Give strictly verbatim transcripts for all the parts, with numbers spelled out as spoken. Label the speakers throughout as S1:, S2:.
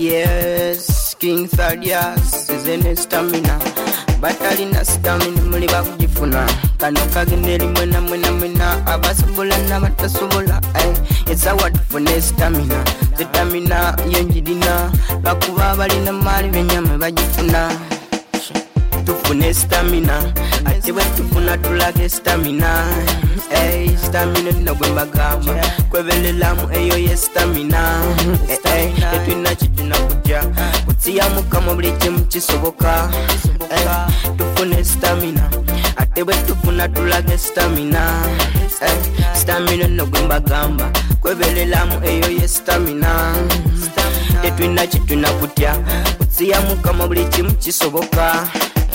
S1: Yes, King Thaddeus is in stamina. Batalina stamina muli bakujifuna. Kano kagenderi mwena mwena mwena. Abasubula na batasubula. It's a word for stamina. Stamina yenjidina. Bakuba balina mali benyame bajifuna. Tufune stamina. Atiwe tufuna tulage stamina. Hey, stamina na gwembagamba. Kwebelelamu eyo ye stamina. Hey, etwina chituna kuja. Kutsiya mukama buli kimu kisoboka. Hey, tufune stamina. Atiwe tufuna tulage stamina. Hey, stamina na gwembagamba. Kwebelelamu eyo ye stamina. Etwina chituna kuja. Kutsiya mukama buli kimu kisoboka.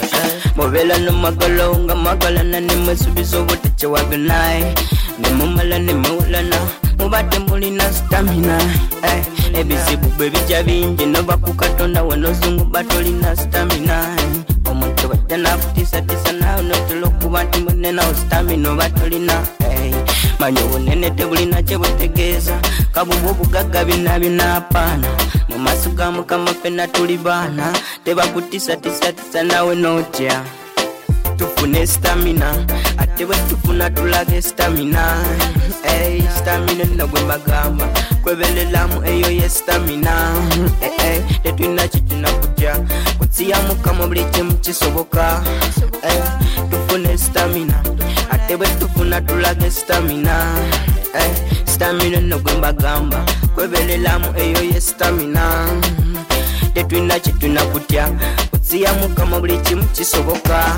S1: Mobela no magalo nga magala na ne masubizo bote chewaganai ne mumala ne mulana mubate mulina stamina eh ebizibu bebija bingi no bakukatonda wano zungu batolina stamina omuntu bajana kutisa tisa na no tulokuba timone na stamina batolina eh manyo unene tebulina chebotegeza kabubu bugaga binabi napana mumasuka mukama pena tulibana teba kutisa tisa tisa nawe noja tufune stamina atebe tufuna tulage stamina eh stamina na gwembagamba kwebelelamu eyo ye stamina eh eh tetwina chituna kuja kutsiya mukama buli kimu kisoboka eh tufune stamina atebe tufuna tulage stamina eh stamina na gwembagamba kwebelelamu eyo ye stamina tetwina chituna kutya kutsiya mukama buli kimu kisoboka.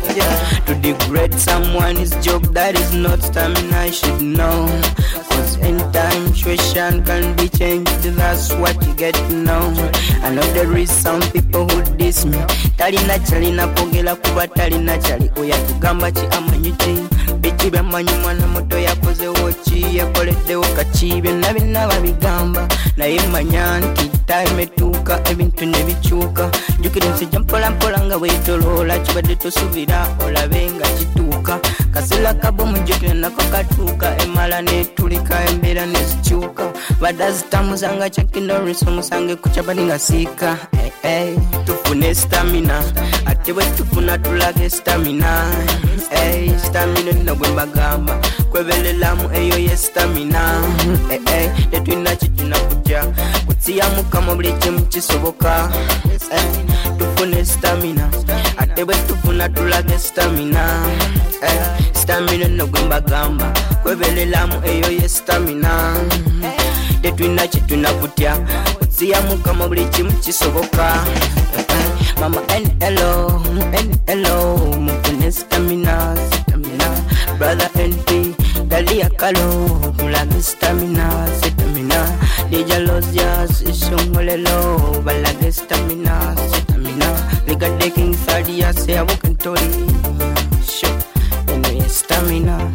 S1: To degrade someone is job that is not stamina, I should know. Cause anytime situation can be changed, that's what you get to know. I know there is some people who diss me. Talina chali na pogela kuba talina chali. Oya tugamba chi amanyuti. Bichi bemanyi mwana moto yakoze wochi. Yakolede wakachibe na bina babigamba. Na imanya nti time etuka ebintu nebichuka. Jukiri nsija mpola mpola nga weitolola. Chibade tosubira olabenga chituka. Kasila kabo mjukiri nako katuka. Emala netulika embera nezichuka. Badazitamusanga chakindoriso musange kuchabani nga sika. Hey, hey. Tufune stamina. Atiwe tufuna tulage stamina. Hey, stamina na gwembagamba. Kwebelelamu eyo ye stamina. Hey, hey. Tetwina chituna kuja. Kutsiya mukama buli kimu kisoboka. Hey, tufune stamina. Atiwe tufuna tulage stamina. Hey, stamina na gwembagamba. Kwebelelamu eyo ye stamina. Tetwina chituna kutya kutsiya mukama buli kimu kisoboka. Mama N L O, N L O, mufune stamina, stamina. Brother N P, Dalia Kalo, mulage stamina, stamina. Dija Lozias, Ishongolelo, balage stamina, stamina. Liga King Thaddeus, say I walk and tori. Show, anyway, stamina.